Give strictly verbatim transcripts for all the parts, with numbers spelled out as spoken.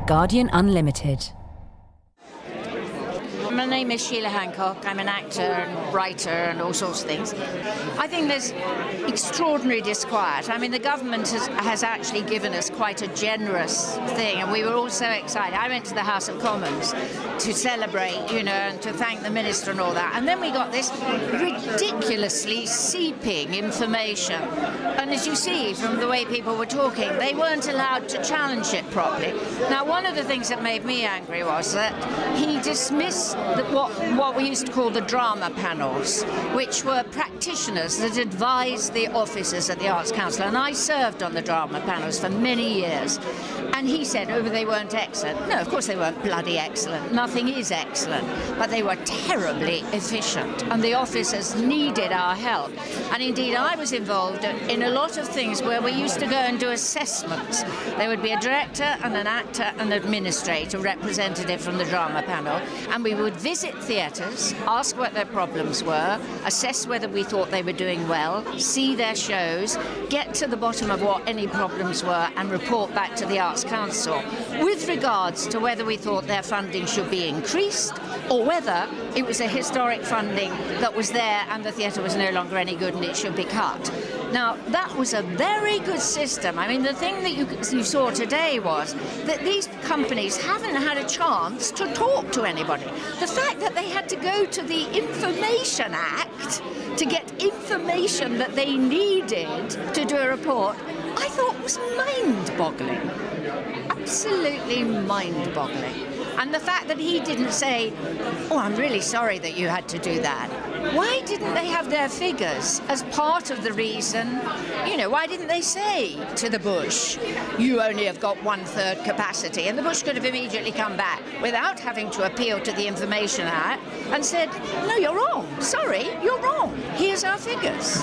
Guardian Unlimited. My name is Sheila Hancock. I'm an actor and writer and all sorts of things. I think there's extraordinary disquiet. I mean, the government has, has actually given us quite a generous thing, and we were all so excited. I went to the House of Commons to celebrate, you know, and to thank the minister and all that. And then we got this ridiculously seeping information. And as you see from the way people were talking, they weren't allowed to challenge it properly. Now, one of the things that made me angry was that he dismissed the, what, what we used to call the drama panels, which were practitioners that advised the officers at the Arts Council. And I served on the drama panels for many years. And he said, oh, they weren't excellent. No, of course they weren't bloody excellent. Nothing is excellent. But they were terribly efficient. And the officers needed our help. And indeed, I was involved in a lot of things where we used to go and do assessments. There would be a director and an actor and an administrator, representative from the drama panel. And we would visit theatres, ask what their problems were, assess whether we thought they were doing well, see their shows, get to the bottom of what any problems were and report back to the Arts Council with regards to whether we thought their funding should be increased or whether it was a historic funding that was there and the theatre was no longer any good and it should be cut. Now, that was a very good system. I mean, the thing that you, you saw today was that these companies haven't had a chance to talk to anybody. The fact that they had to go to the Information Act to get information that they needed to do a report, I thought was mind-boggling. Absolutely mind-boggling. And the fact that he didn't say, oh, I'm really sorry that you had to do that. Why didn't they have their figures as part of the reason? You know, why didn't they say to the Bush, you only have got one-third capacity? And the Bush could have immediately come back without having to appeal to the Information Act and said, no, you're wrong. Sorry, you're wrong. Here's our figures.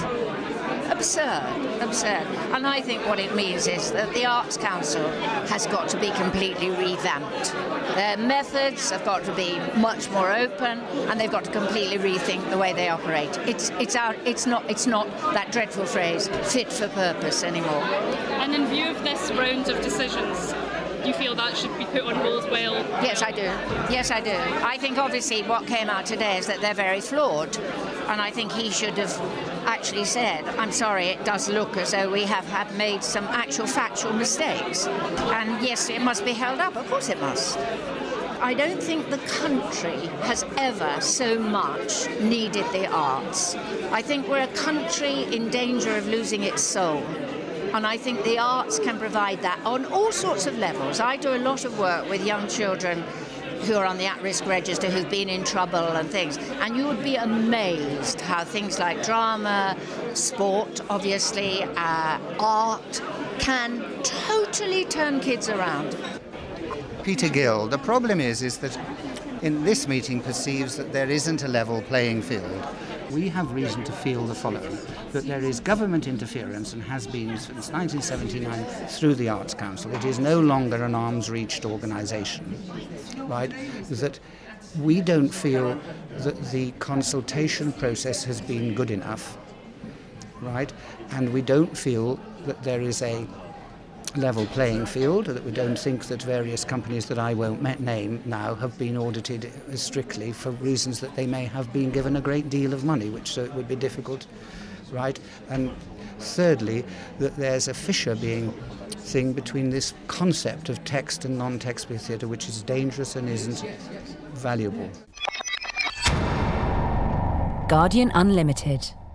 Absurd, absurd. And I think what it means is that the Arts Council has got to be completely revamped. Their methods have got to be much more open, and they've got to completely rethink the way they operate. It's it's out. It's not. It's not that dreadful phrase, fit for purpose anymore. And in view of this round of decisions, do you feel that should be put on hold as well? Yes, I do. Yes, I do. I think obviously what came out today is that they're very flawed, and I think he should have actually said, I'm sorry, it does look as though we have had made some actual factual mistakes. And yes, it must be held up. Of course it must. I don't think the country has ever so much needed the arts. I think we're a country in danger of losing its soul. And I think the arts can provide that on all sorts of levels. I do a lot of work with young children who are on the at-risk register, who've been in trouble and things. And you would be amazed how things like drama, sport, obviously, uh, art, can totally turn kids around. Peter Gill, the problem is, is that in this meeting perceives that there isn't a level playing field. We have reason to feel the following, that there is government interference and has been since nineteen seventy-nine through the Arts Council. It is no longer an arms-reached organisation, right? That we don't feel that the consultation process has been good enough, right? And we don't feel that there is a level playing field, that we don't think that various companies that I won't name now have been audited strictly for reasons that they may have been given a great deal of money, which so it would be difficult, right? And thirdly, that there's a fissure being thing between this concept of text and non-text-based theatre, which is dangerous and isn't valuable. Guardian Unlimited.